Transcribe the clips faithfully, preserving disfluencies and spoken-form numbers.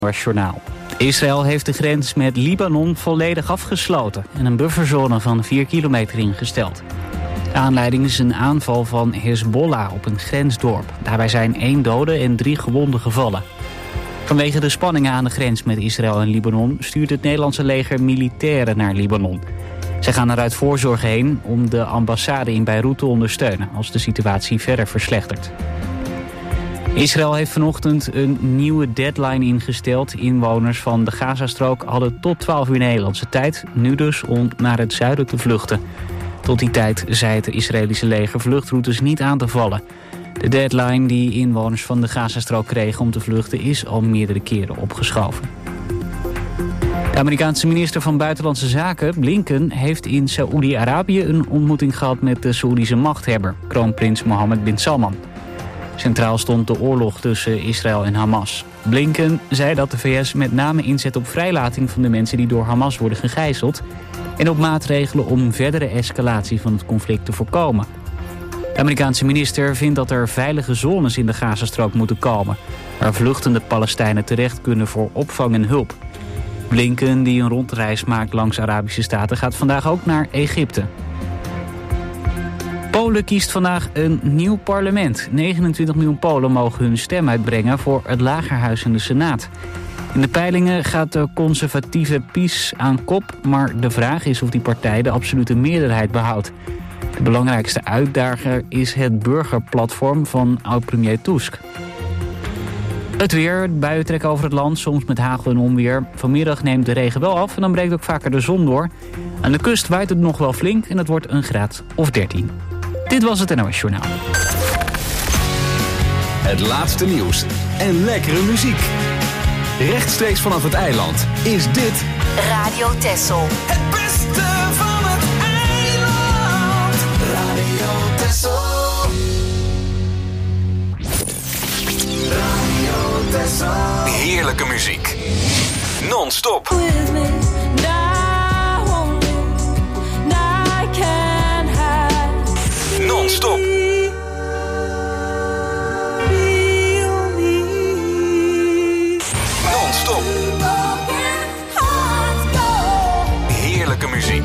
Journaal. Israël heeft de grens met Libanon volledig afgesloten en een bufferzone van vier kilometer ingesteld. De aanleiding is een aanval van Hezbollah op een grensdorp. Daarbij zijn één dode en drie gewonden gevallen. Vanwege de spanningen aan de grens met Israël en Libanon stuurt het Nederlandse leger militairen naar Libanon. Zij gaan er uit voorzorg heen om de ambassade in Beirut te ondersteunen als de situatie verder verslechtert. Israël heeft vanochtend een nieuwe deadline ingesteld. Inwoners van de Gazastrook hadden tot twaalf uur Nederlandse tijd, nu dus om naar het zuiden te vluchten. Tot die tijd zei het Israëlische leger vluchtroutes niet aan te vallen. De deadline die inwoners van de Gazastrook kregen om te vluchten is al meerdere keren opgeschoven. De Amerikaanse minister van Buitenlandse Zaken, Blinken, heeft in Saoedi-Arabië een ontmoeting gehad met de Saoedische machthebber, kroonprins Mohammed bin Salman. Centraal stond de oorlog tussen Israël en Hamas. Blinken zei dat de V S met name inzet op vrijlating van de mensen die door Hamas worden gegijzeld en op maatregelen om verdere escalatie van het conflict te voorkomen. De Amerikaanse minister vindt dat er veilige zones in de Gazastrook moeten komen, waar vluchtende Palestijnen terecht kunnen voor opvang en hulp. Blinken, die een rondreis maakt langs Arabische staten, gaat vandaag ook naar Egypte. Polen kiest vandaag een nieuw parlement. negenentwintig miljoen Polen mogen hun stem uitbrengen voor het Lagerhuis en de Senaat. In de peilingen gaat de conservatieve PiS aan kop, maar de vraag is of die partij de absolute meerderheid behoudt. De belangrijkste uitdager is het burgerplatform van oud-premier Tusk. Het weer, buien trekken over het land, soms met hagel en onweer. Vanmiddag neemt de regen wel af en dan breekt ook vaker de zon door. Aan de kust waait het nog wel flink en het wordt een graad of dertien. Dit was het N O S Journaal. Het laatste nieuws en lekkere muziek. Rechtstreeks vanaf het eiland is dit Radio Texel. Het beste van het eiland. Radio Texel. Radio Texel. heerlijke muziek. Non-stop. Non-stop. Non-stop. Heerlijke muziek.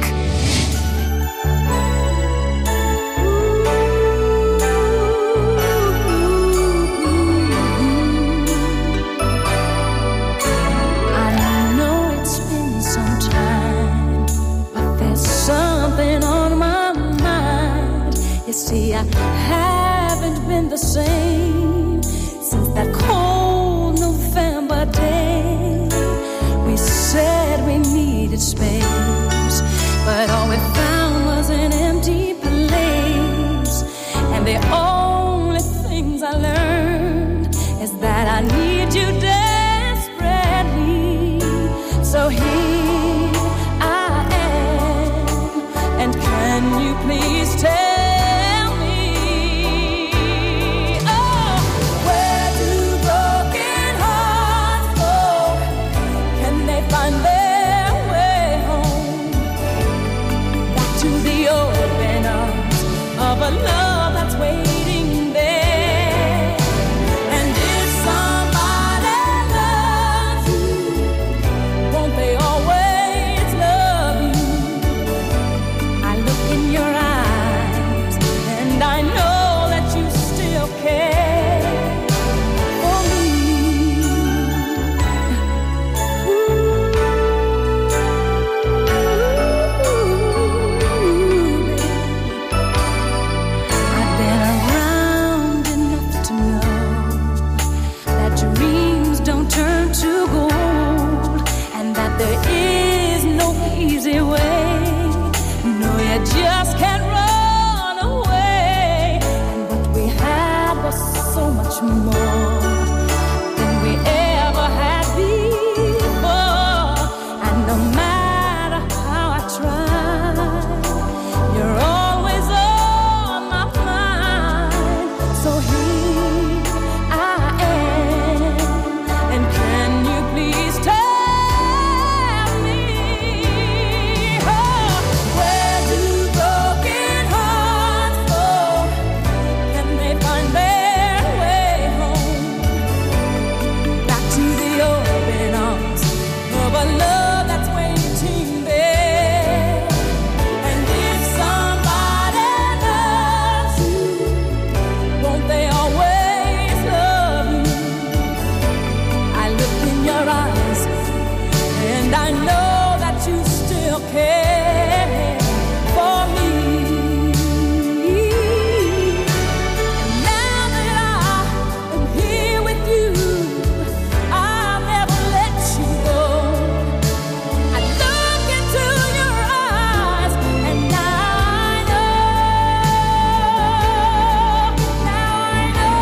See, I haven't been the same since that cold November day. We said we needed space, but all we found was an empty place. And the only things I learned is that I need you desperately. So here I am, and can you please tell find their way home. I know that you still care for me. And now that I am here with you, I'll never let you go. I look into your eyes and now I know, now I know.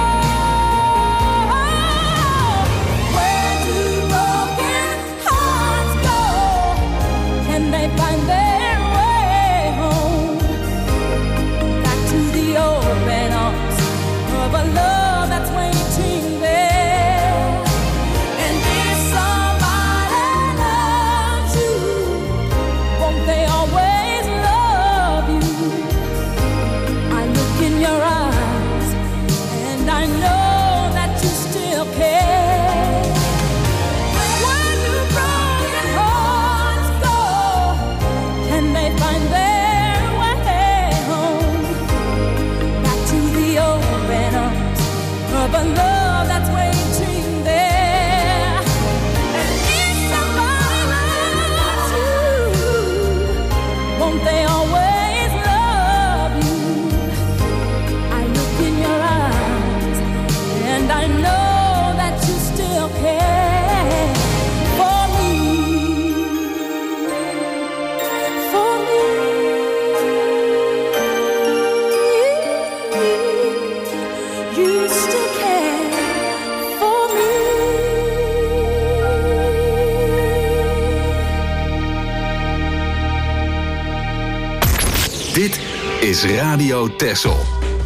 Where do broken hearts go? Can they find their way home? Back to the open arms of a love that's waiting there. And if somebody loves you, won't they always love you? I look in your eyes and I know that you still care. Where do broken hearts go? Can they find their way home? Back to the open arms of a love that's waiting there. And if somebody loves you, won't they always love you? I look in your eyes and I know that you still care for me, for me. You still care for me. Dit is Radio Texel.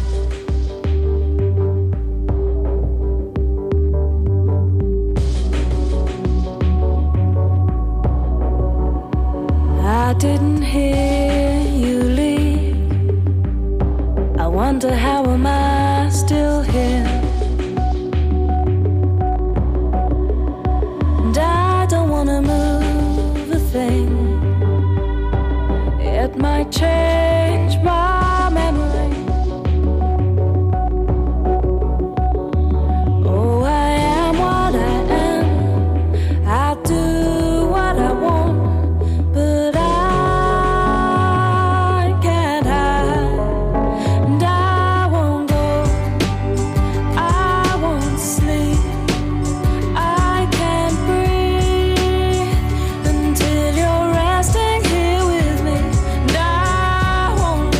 I didn't hear you leave. I wonder how am I still here? And I don't wanna move a thing. It might change my memory. Oh, I am what I am. I do what I want. But I can't hide, and I won't go, I won't sleep, I can't breathe until you're resting here with me. And I won't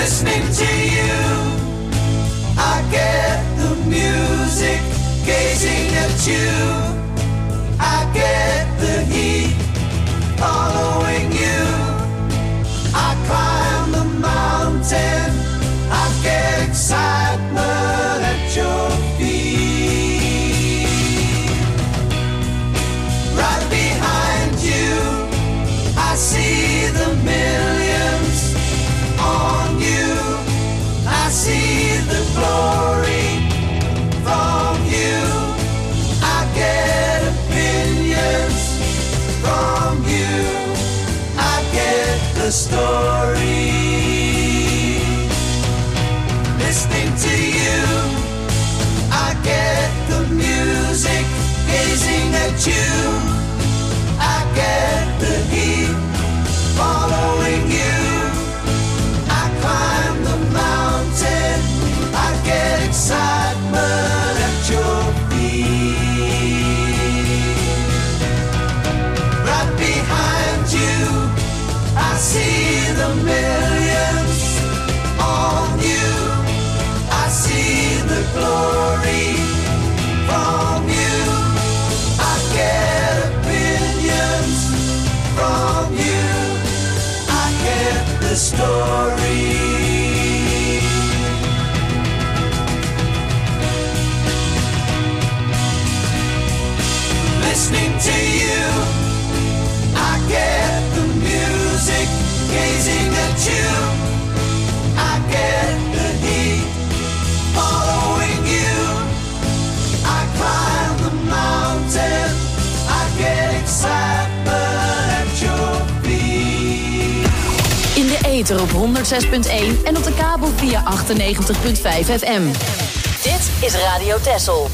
listening to you. I get the music, gazing at you. I get the heat, following you. I climb the mountain, I get excitement at your feet. Right behind you, I see the millions on you. I see the glory from you. I get opinions from you. I get the story. Listening to you, I get the music, gazing at you. I get the heat, following you. I climb the mountain, I get excitement at your feet. Right behind you, I see the millions on you. I see the glory from you. I get opinions from you. I get the story. Listening to you, I get the music, gazing at you. I get the heat, following you. I climb the mountain, I get excitement at your feet. In de ether op honderdzes punt één en op de kabel via achtennegentig punt vijf F M. Dit is Radio Texel.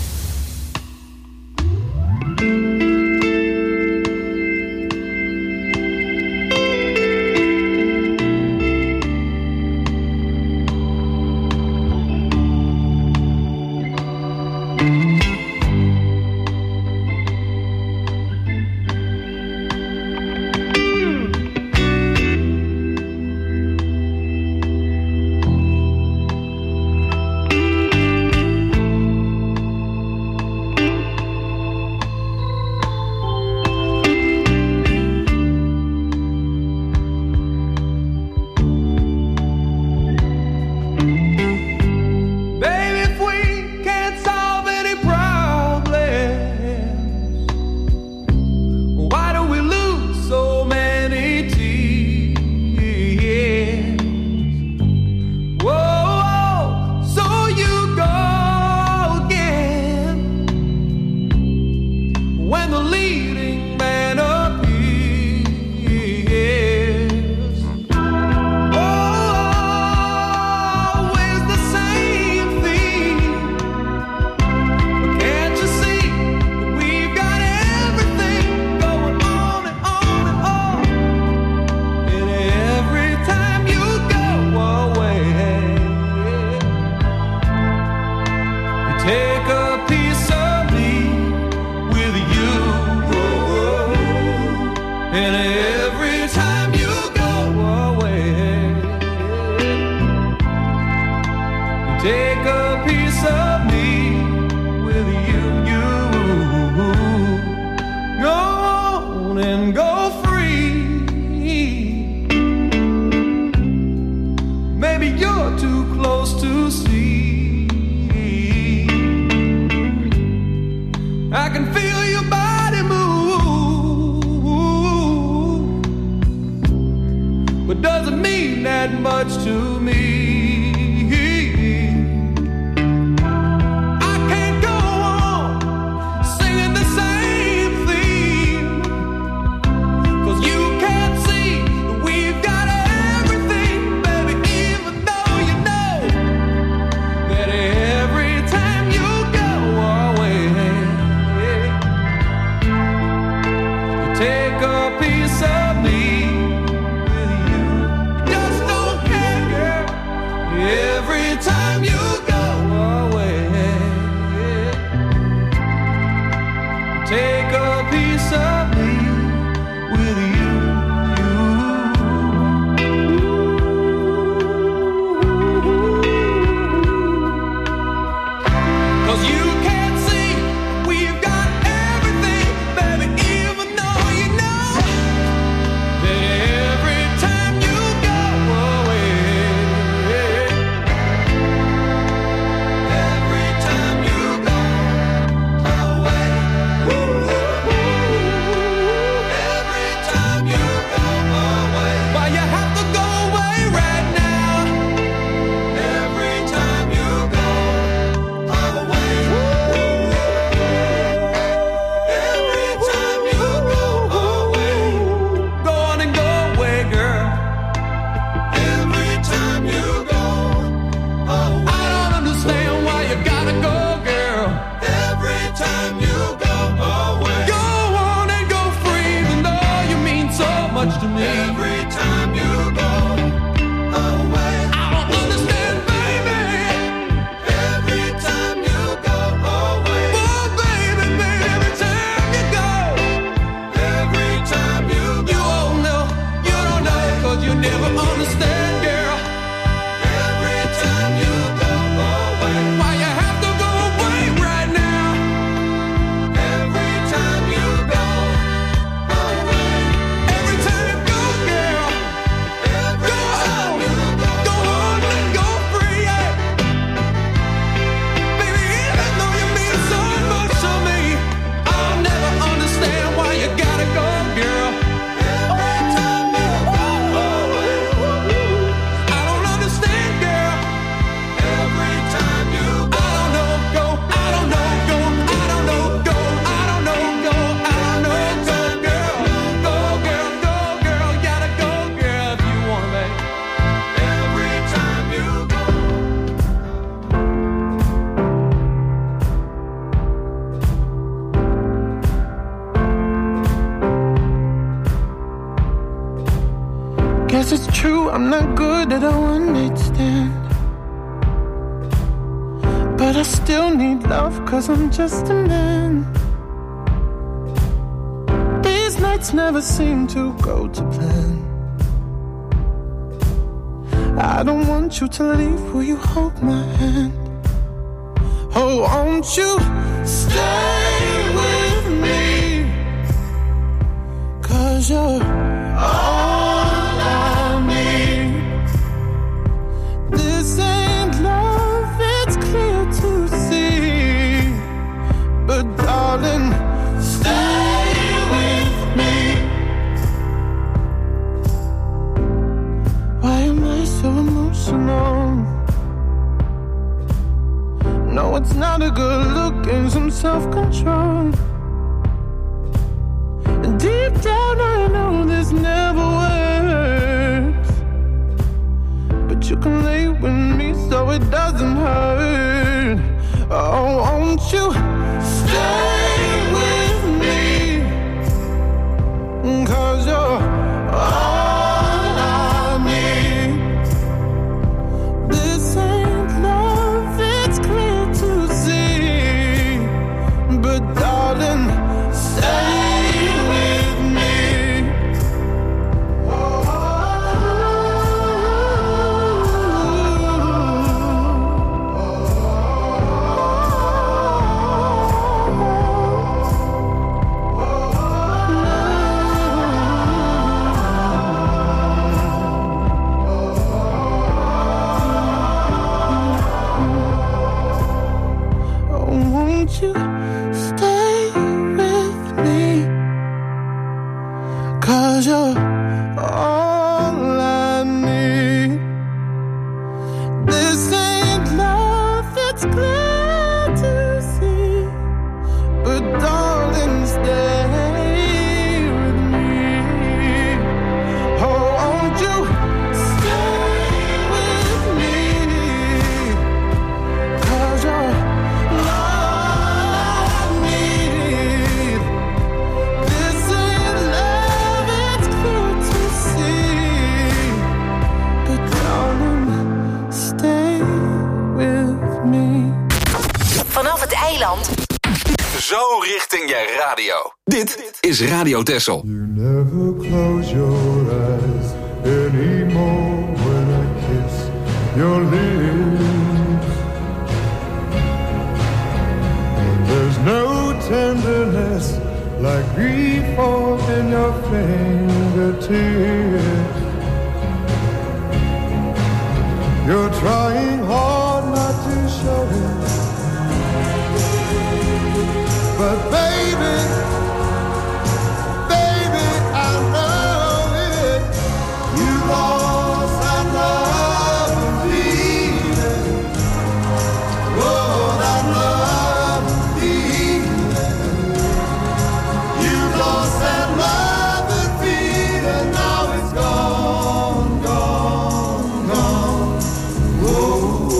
Guess it's true, I'm not good at a one-night stand, but I still need love, cause I'm just a man. These nights never seem to go to plan. I don't want you to leave, will you hold my hand? Oh, won't you stay with me? Cause you're all I need. This ain't love, it's clear to see. But darling, stay with me. Why am I so emotional? No, it's not a good look, and some self-control. And deep down I know this never works, but you can lay with me so it doesn't hurt. Oh, won't you stay with me? Cause you're all I need. This ain't love, it's clear to see. But darling, stay with me. Oh, won't you stay with me? Cause you're all I need. This ain't love, it's clear to see. But darling, stay with me. Oh, won't you stay with me? Cause you're all I need. This ain't love, it's clear to see. But darling, stay with me. Vanaf het eiland. Zo richting je radio. Dit is Radio Texel. You never close your eyes anymore when I kiss your lips. And there's no tenderness like grief in your fingertips. You're trying hard not to show it, but baby, baby, I know it. You lost that love and feeling. Oh, that love and feeling. You lost that love and feeling. Now it's gone, gone, gone. Oh.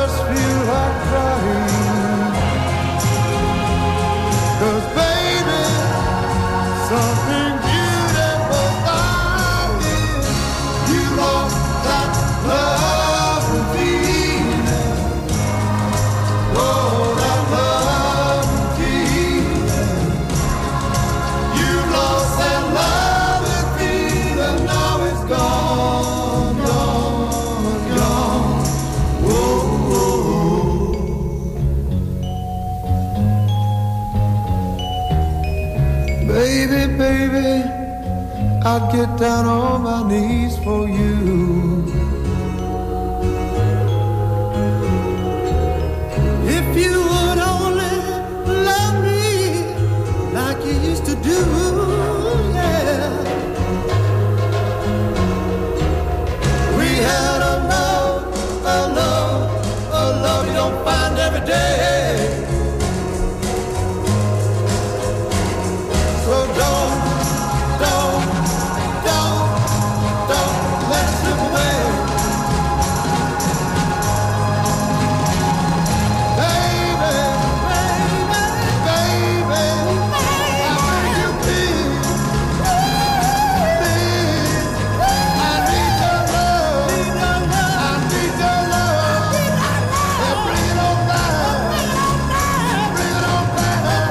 just feel like crying. 'Cause baby, something beautiful about it. You lost that love and feeling. Oh, that love and feeling. You lost that love and feeling. Now it's gone, gone, gone. Whoa, whoa. Baby, baby, I'd get down on my knees for you. If you would only love me like you used to do, yeah. We had a love, a love, a love you don't find every day. So don't, don't, don't, don't let it slip away. Baby, baby, baby, how can you be? Please, I need your love. I need your love. Yeah, bring it on back. Bring it on back.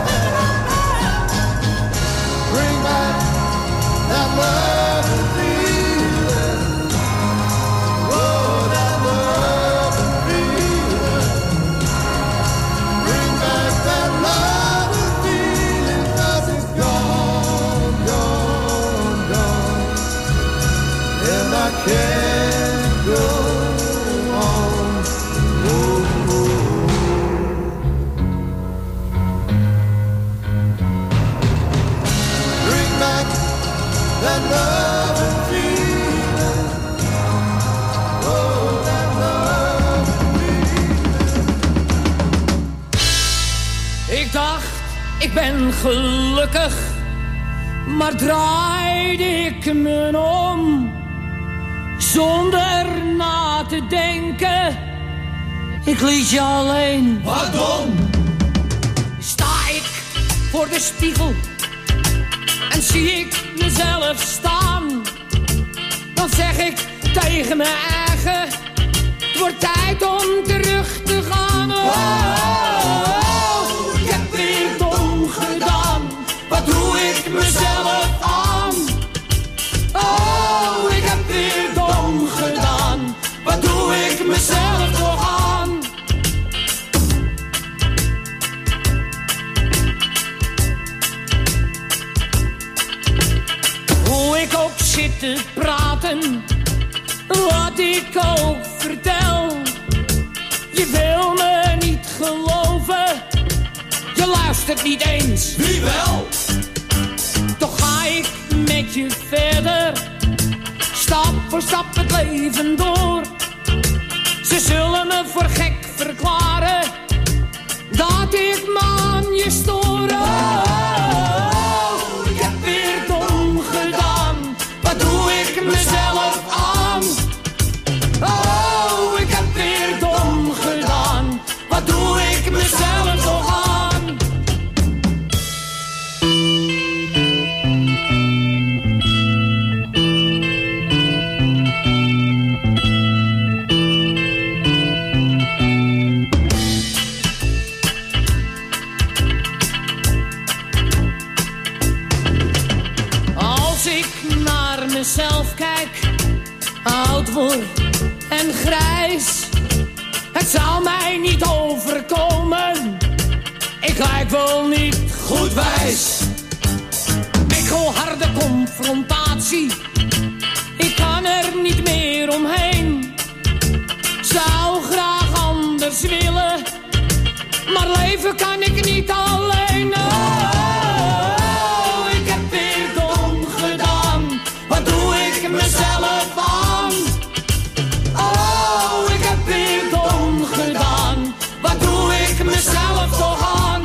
Bring back that love and feeling. Oh, that love and feeling. Bring back that love and feeling. 'Cause it's gone, gone, gone. And I can't go on. Oh, oh. Bring back that love and feeling. Oh, that love and feeling. Ik dacht, ik ben gelukkig, maar draaide ik me om, zonder na te denken. Ik liet je alleen. Pardon, Sta ik voor de spiegel en zie ik mezelf staan, dan zeg ik tegen mijn eigen, het wordt tijd om terug te gaan. Oh, ik heb weer dom gedaan, wat doe ik mezelf aan? Oh, ik heb weer dom gedaan, wat doe ik mezelf toch aan? Hoe ik ook zit te praten, wat ik ook vertel, je wil me niet geloven, je luistert niet eens. wie wel? Toch ga ik met je verder, stap voor stap het leven door. Ze zullen me voor gek verklaren, dat ik me aan je stoor. Oh, ik heb weer dom gedaan, wat doe ik mezelf aan? Oh, ik heb weer dom gedaan, wat doe ik mezelf toch aan? Als ik naar mezelf kijk, oud word en grijs, het zou mij niet overkomen, ik lijk wel niet goed wijs. Ik wil harde confrontatie, ik kan er niet meer omheen. Zou graag anders willen, maar leven kan ik niet alleen. Oh, ik heb weer dom gedaan, wat doe ik mezelf aan? Oh, ik heb weer dom gedaan, wat doe ik mezelf toch aan?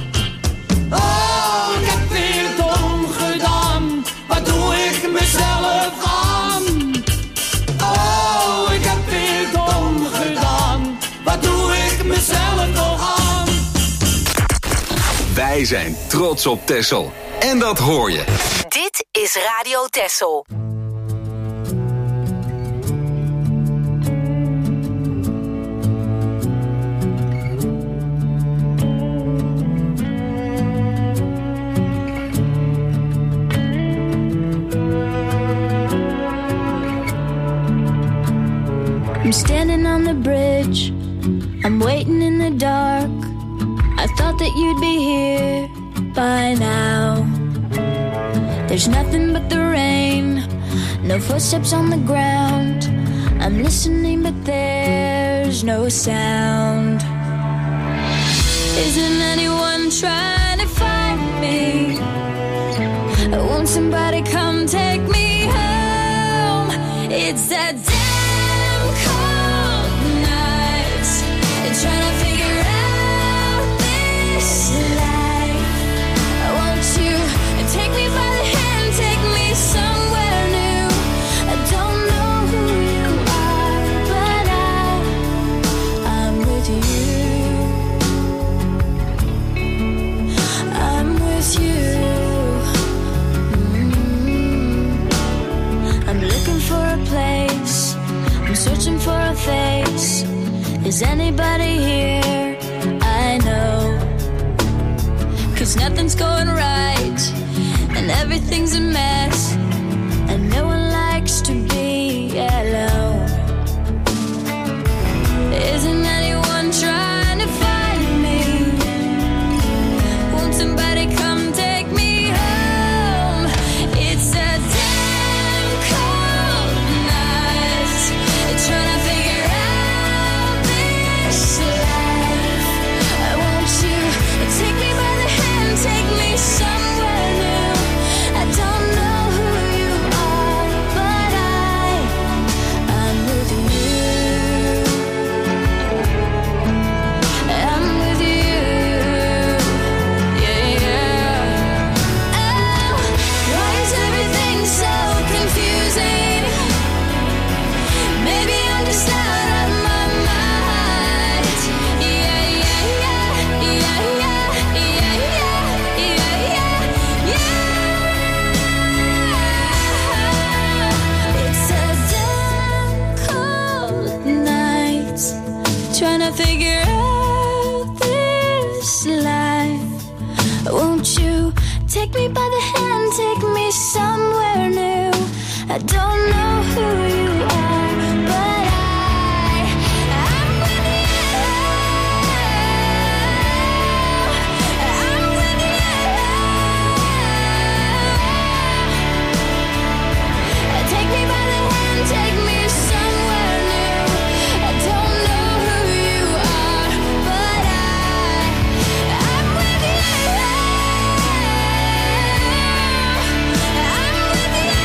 Oh, ik heb weer dom gedaan, wat doe ik mezelf aan? Oh, ik heb weer dom gedaan, wat doe mezelf nog aan. Wij zijn trots op Texel. En dat hoor je. Dit is Radio Texel. I'm standing on the bridge, I'm waiting in the dark. I thought that you'd be here by now. There's nothing but the rain, no footsteps on the ground. I'm listening but there's no sound. Isn't anyone trying to find me? Won't somebody come take me home? It's that damn cold night, trying to figure out this life. Won't you take me by the hand, take me somewhere new? I don't know who you are, but I, I'm with you. I'm with you. Mm-hmm. I'm looking for a place, I'm searching for a face. Is anybody here? I know. Cause nothing's going right, and everything's a mess, and no one likes to be alone. Isn't anyone trying to find me? Won't somebody come take me home? It's a damn cold night, trying to figure out this life. Won't you take me by the hand, take me somewhere new? I don't know who you are, but I, I'm with you. I'm with you. Yeah, yeah. Oh, why is everything so confusing? Maybe I'm just out of my mind. Yeah, yeah, yeah, yeah, yeah, yeah, yeah, yeah, yeah. It's a damn cold night, trying to figure out this life. Won't you take me by the hand, take me somewhere new? I don't know who you are, but I, I'm with you. I'm with you. Take me by the hand, take me somewhere new. I don't know who you are, but I, I'm with you. I'm with you.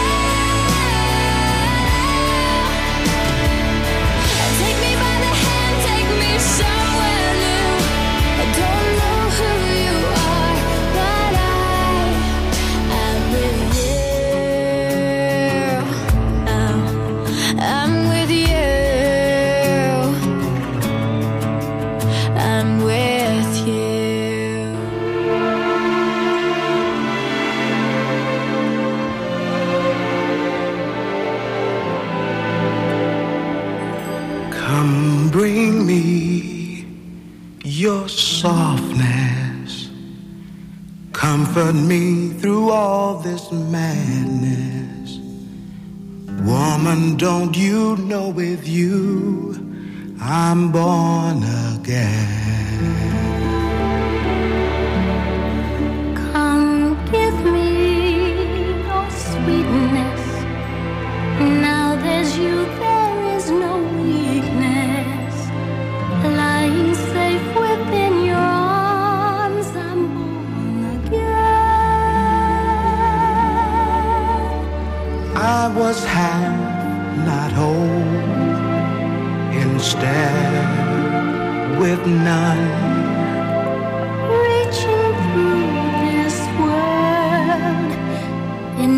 Take me by the hand, take me somewhere new. I don't know who you are, but I, I'm with you. Oh, I'm with you. I'm with you. Come bring me your softness. Comfort me through all this madness. Woman, don't you know with you I'm born again? Come give me your sweetness. Now there's you, there is no weakness. Lying safe within your arms, I'm born again. I was half, not whole, instead with none. Reaching through this world in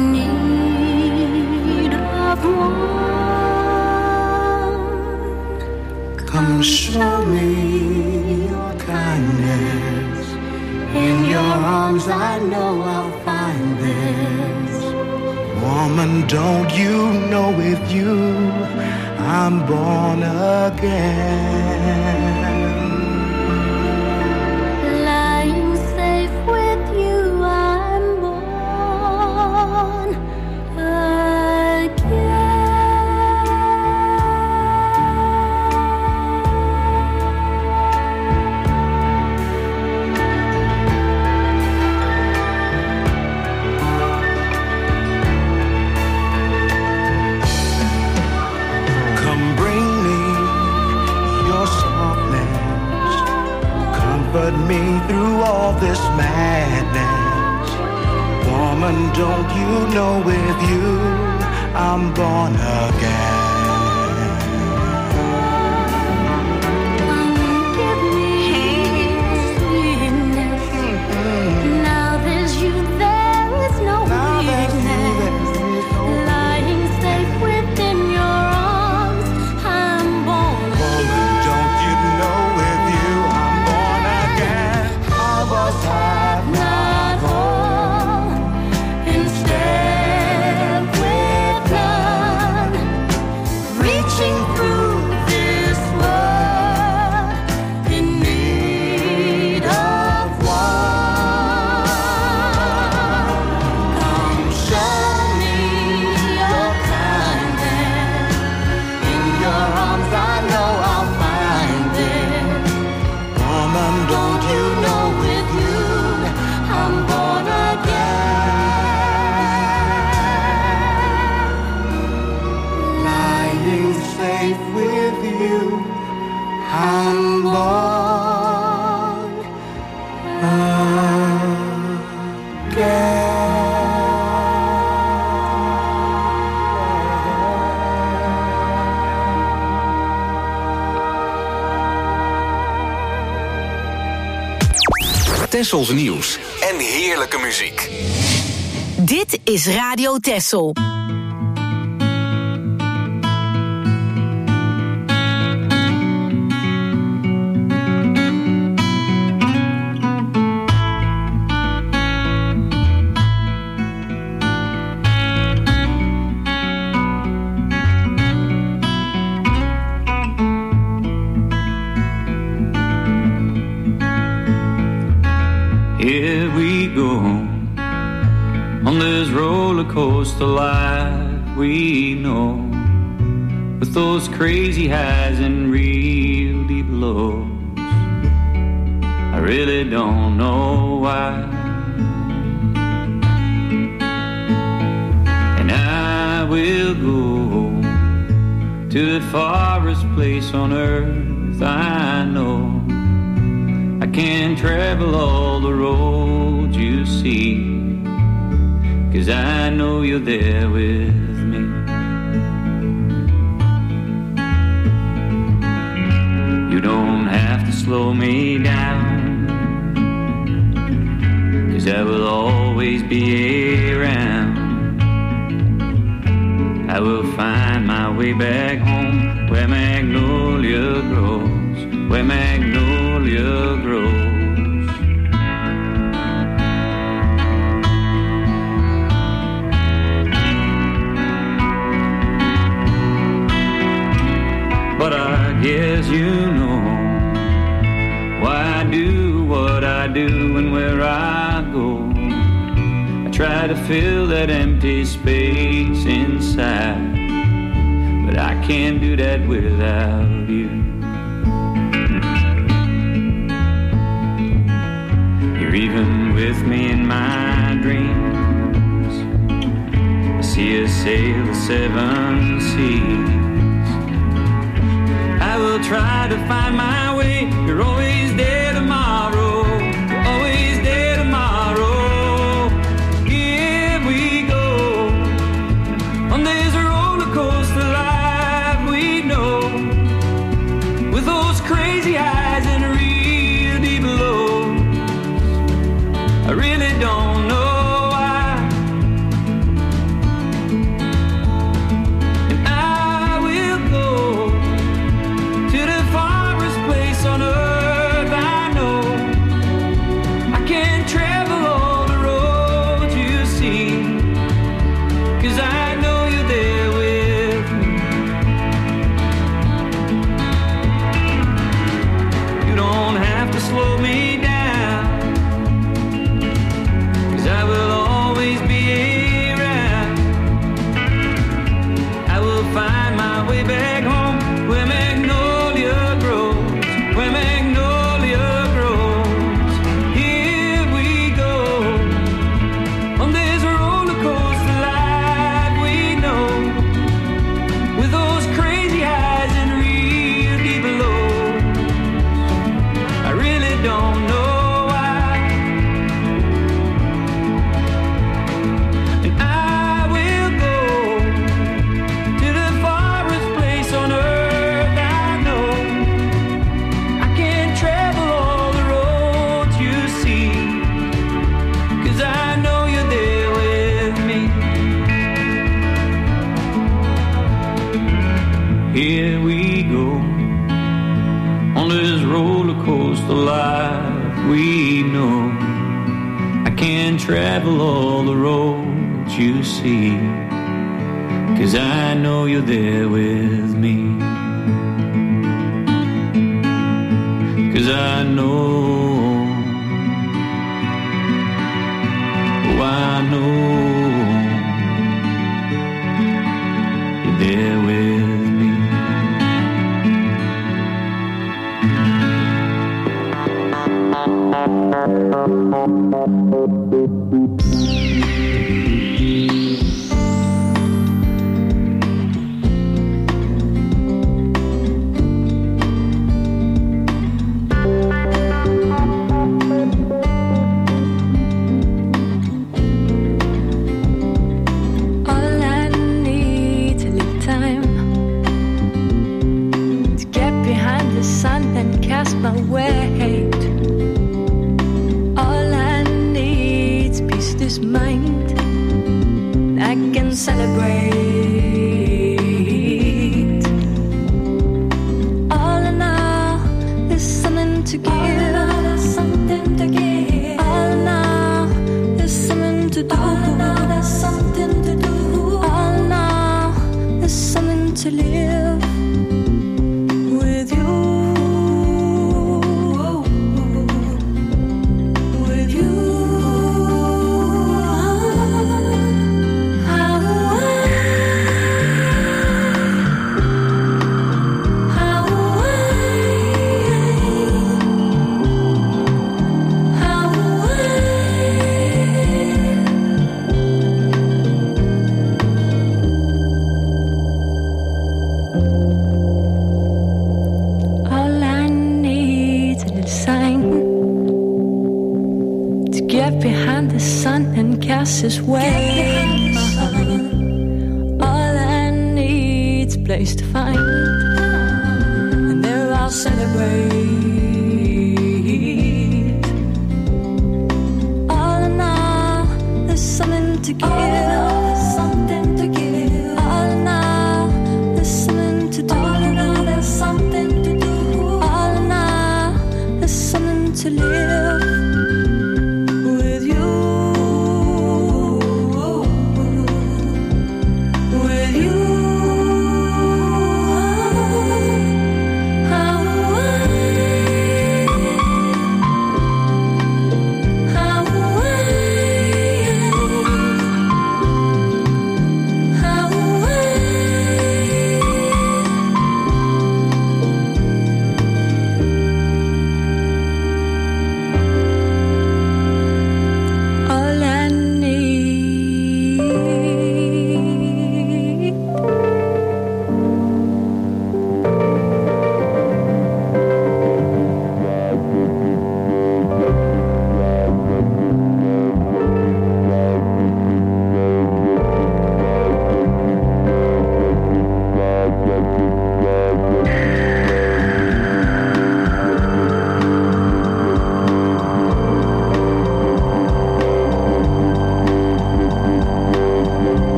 need of one. Come show me your kindness. In your arms I know I'll find this. Woman, don't you know with you I'm born again. Lying safe with you, I'm born again. Comfort me through all this madness. Woman, don't you know with you I'm born again. Give me sweetness. Now there's you, there is no weakness. Lying safe within your arms, I'm born again. Woman, don't you know with you I'm born again. I was half, not whole, instead with none, reaching through this world in need of one. Come show me your kindness. In your arms I know I'll find it. Woman, don't you know with you I'm born again. Lying safe with you, I'm born Tessels nieuws en heerlijke muziek. Dit is Radio Tessel. Here we go on this roller coaster life we know, with those crazy highs and real deep lows. I really don't know why, and I will go to the farthest place on earth I know. I can't travel all the roads you see, 'cause I know you're there with me. You don't have to slow me down, 'cause I will always be around. I will find my way back home, where magnolia grows, where magnolia grows. But I guess you know why I do what I do and where I go. I try to fill that empty space inside, but I can't do that without you. You're even with me in my dreams. I see us sail the seven seas. I will try to find my way. You're always there tomorrow. You're always there tomorrow. Here we go on this roller coaster life we know, with those crazy highs and real deep lows. I really don't know why, and I will go to the far to slow me down, 'cause I will always be around. I will find my way back home where magnolia grows, where magnolia grows. Here we go on this roller coaster life we know, with those crazy highs and real deep lows. I really don't know why, and I will go to the farthest place on earth I know. I can't travel all the roads you see, 'cause I know you're there with me. Here we go on this roller coaster life we know. I can't travel all the roads you see, 'cause I know you're there with me. 'Cause I know, oh I know you're there with me. All I need to live time to get behind the sun and cast my weight. All I need's peace, this mind I can celebrate. All in all, there's something to give. Something to give. All in all, there's something to do. There's something to do. All in all, there's something to live with you. With you. How I, how I, how all I need is a little sign to get behind the sun and cast his way. All I need's a place to find, and there I'll celebrate. All in all, there's something to give. Something to give. All in all, there's something to do. All in all, there's something to do. All in all, there's something to live with you. With you. How I, how I, how I.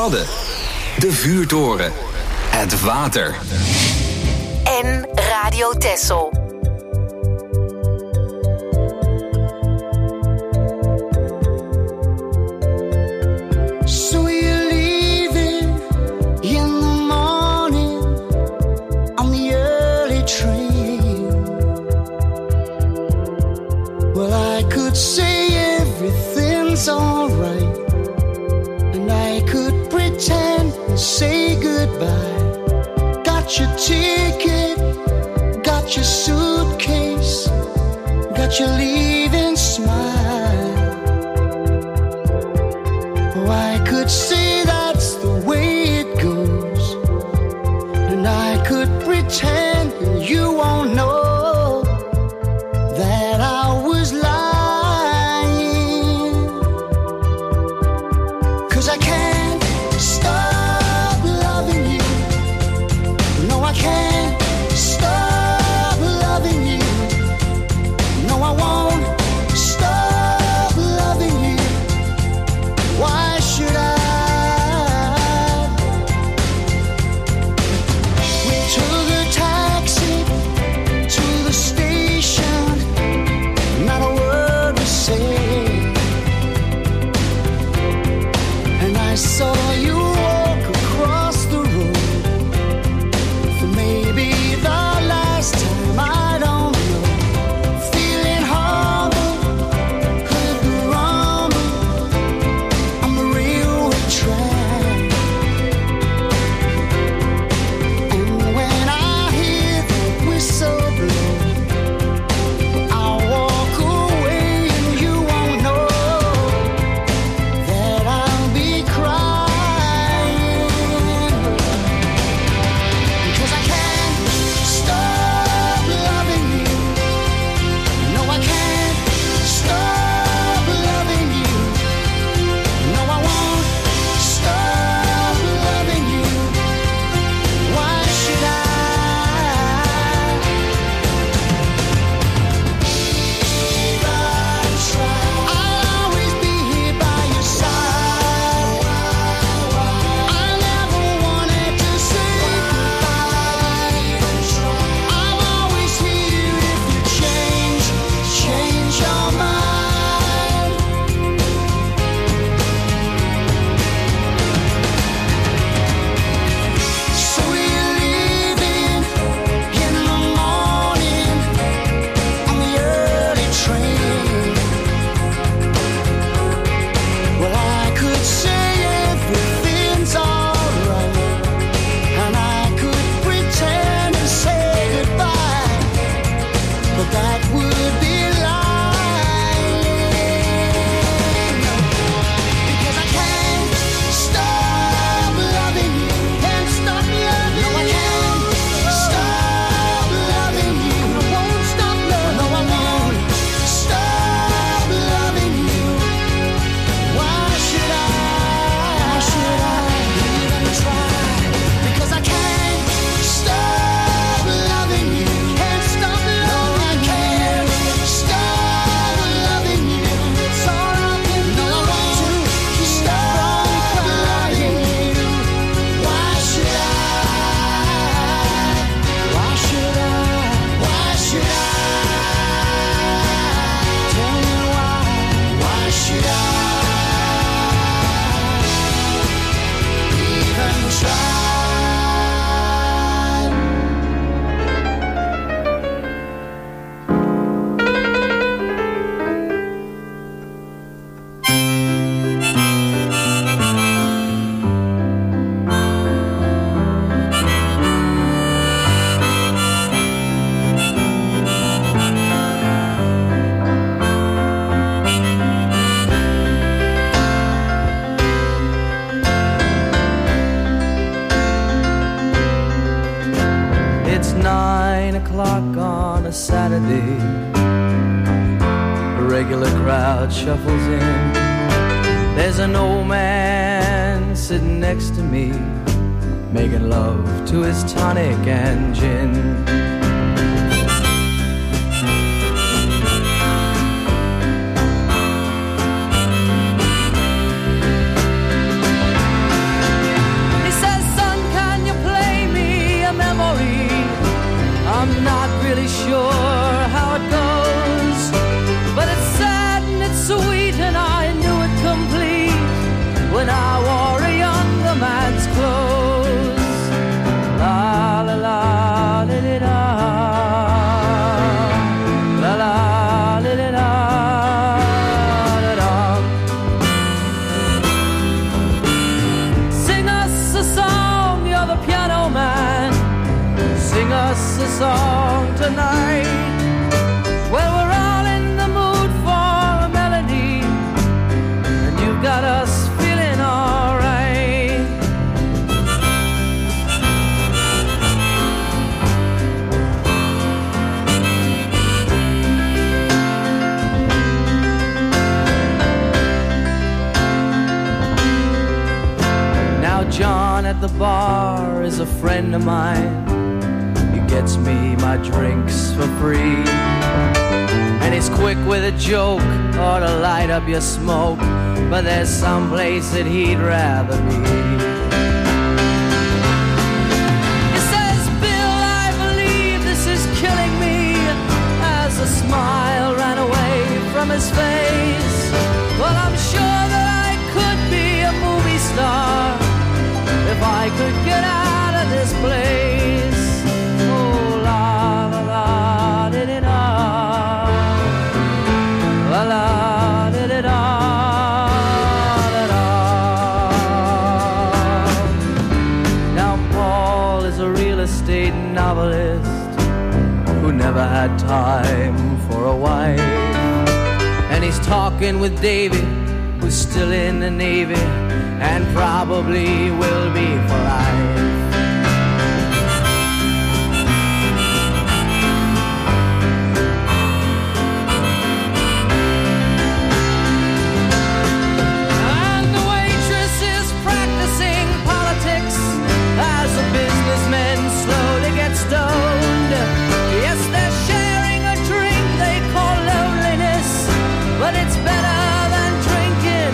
Wadden. De vuurtoren. Het water. En Radio Texel. So you're leaving in the morning on the early train. Well, I could say everything's alright, and I could pretend and say goodbye. Got your ticket, got your suitcase, got your leaving smile. Oh, I could say that's the way it goes, and I could pretend and you won't know that I was lying. 'Cause I can't stop loving you. No, I can't stop loving you. No, I won't stop loving you. Why should I? We took a taxi to the station, not a word was said, and I saw you walk across the road for maybe the last time, I don't know. Feeling humble, heard the rumble on the railway track, and when I hear the whistle blow, I'll walk away and you won't know that I'll be crying. 'Cause I can't stop loving you. No, I can't stop loving you. No, I won't stop loving you. Why should I? I'll always be here by your side. I never wanted to say goodbye. I'm always here if you change, change your mind. So you're leaving in the morning on the early train. Well, I could say everything's alright, and I could pretend to say goodbye, but that would be lying. Because I can't stop loving you. Can't stop loving you. No, I can't stop loving you. I won't stop loving you. No, I won't stop loving you. Why should I? Why should I even try? Because I can't stop loving you. Can't stop loving you. No, I can't stop loving you. It's all I can do. No, I won't stop loving you. Why should I? Why should I? Why should I? Tell me why. Why should I even try? It's nine o'clock on a Saturday. A regular crowd shuffles in. There's an old man sitting next to me, making love to his tonic and gin. really sure how it goes, but it's sad and it's sweet, and I knew it complete when I wore a younger man's clothes. La la la la la la la la la la la. Sing us a song, you're the piano man. Sing us a song tonight. Well, we're all in the mood for a melody, and you've got us feeling all right. Now John at the bar is a friend of mine. Gets me my drinks for free, and he's quick with a joke or to light up your smoke, but there's some place that he'd rather be. He says, Bill, I believe this is killing me, as a smile ran away from his face. Well, I'm sure that I could be a movie star if I could get out of this place. La la da da da da da. Now Paul is a real estate novelist who never had time for a wife, and he's talking with David, who's still in the Navy and probably will be for life. Businessmen slowly get stoned. Yes, they're sharing a drink they call loneliness, but it's better than drinking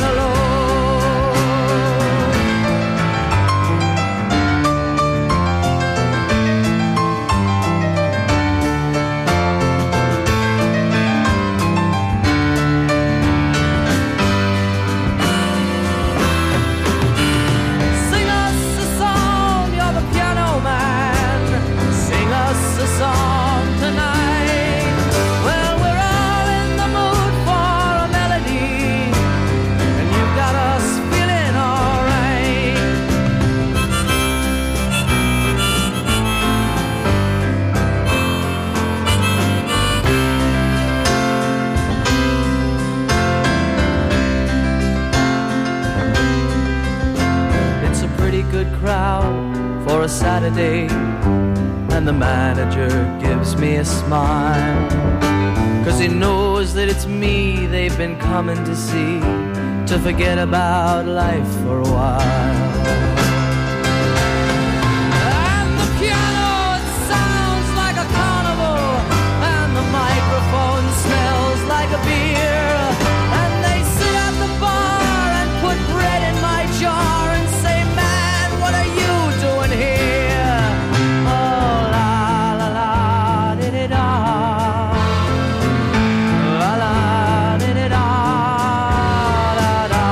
for a Saturday, and the manager gives me a smile, 'cause he knows that it's me they've been coming to see, to forget about life for a while. And the piano, it sounds like a carnival, and the microphone smells like a beer, and they sit at the bar and put bread in my jar and say, man, what are you doing here? Oh, la la la di di da, la la di di da da da.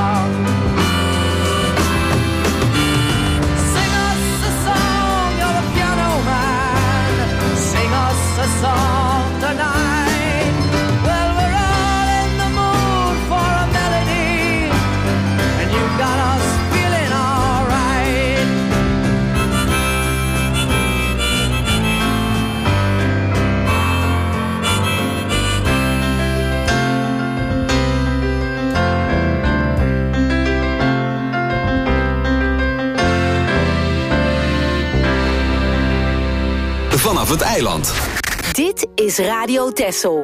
Sing us a song, you're the piano man. Sing us a song tonight. Well, we're all in the mood for a melody, and you've got us feeling all right. Vanaf het eiland. Dit is Radio Texel.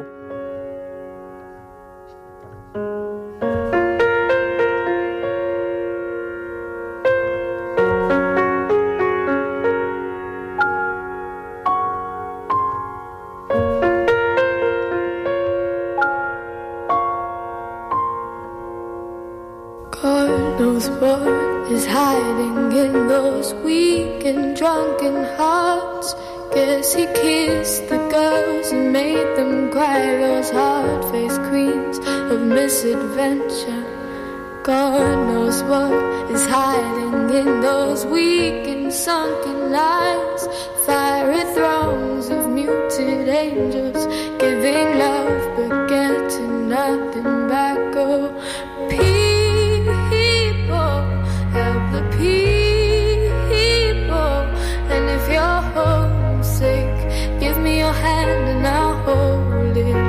God knows what is hiding in those weak and drunken hearts. Guess he kissed the girls and made them cry, those hard-faced queens of misadventure. God knows what is hiding in those weak and sunken lines. Fiery throngs of muted angels, giving love but getting nothing back. Oh, people, help the people. And if you're homesick, give me your hand and I'll hold it.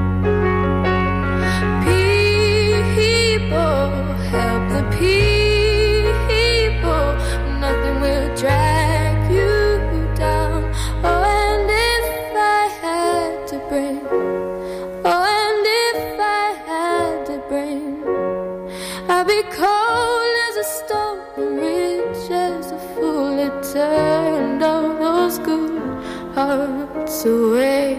Help the people, nothing will drag you down. Oh, and if I had to bring, oh, and if I had to bring, I'd be cold as a stone, rich as a fool. It turned all those good hearts away.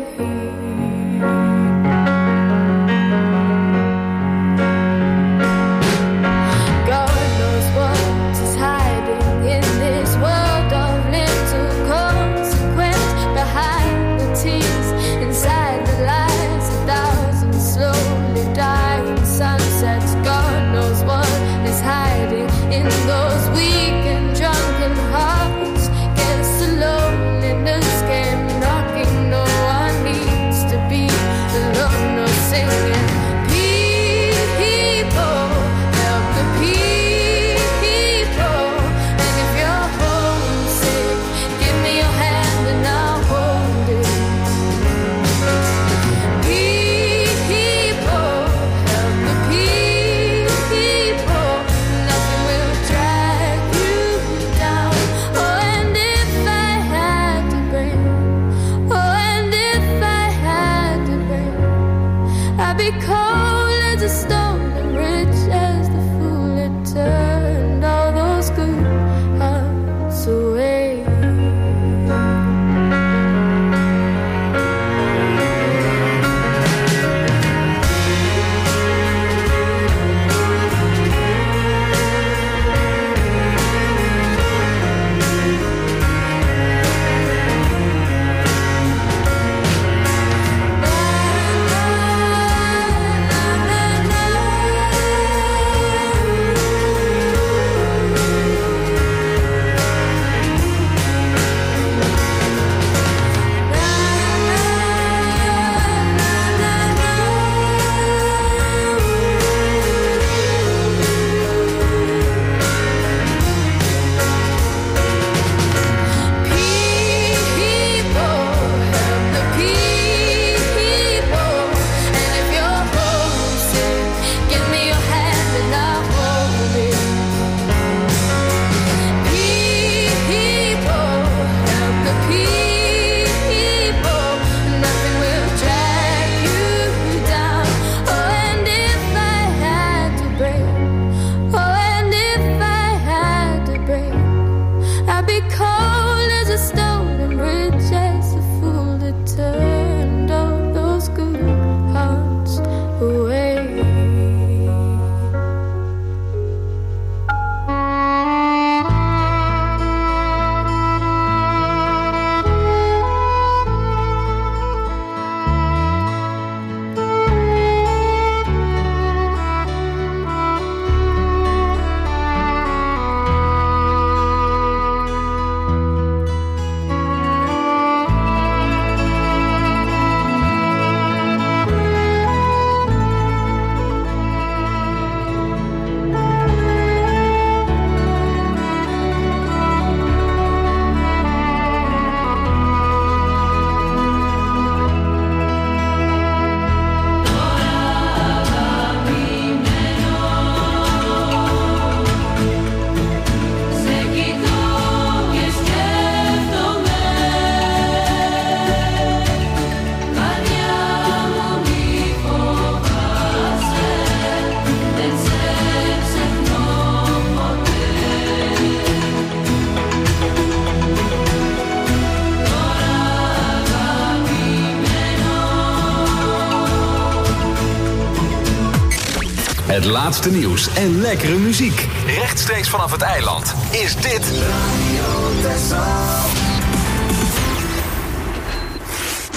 Het laatste nieuws en lekkere muziek. Rechtstreeks vanaf het eiland is dit...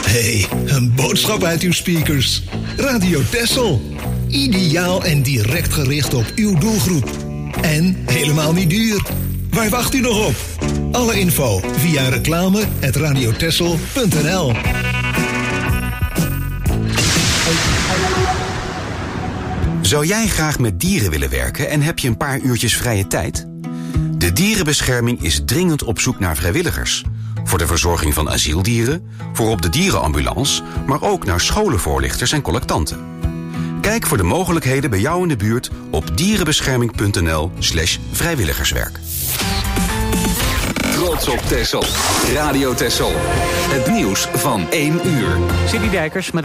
Hey, een boodschap uit uw speakers. Radio Texel. Ideaal en direct gericht op uw doelgroep. En helemaal niet duur. Waar wacht u nog op? Alle info via reclame at radiotexel punt n l. Zou jij graag met dieren willen werken en heb je een paar uurtjes vrije tijd? De Dierenbescherming is dringend op zoek naar vrijwilligers. Voor de verzorging van asieldieren, voor op de dierenambulance, maar ook naar scholenvoorlichters en collectanten. Kijk voor de mogelijkheden bij jou in de buurt op dierenbescherming punt n l slash vrijwilligerswerk. Trots op Texel. Radio Texel. Het nieuws van één uur. Cindy Dijkers met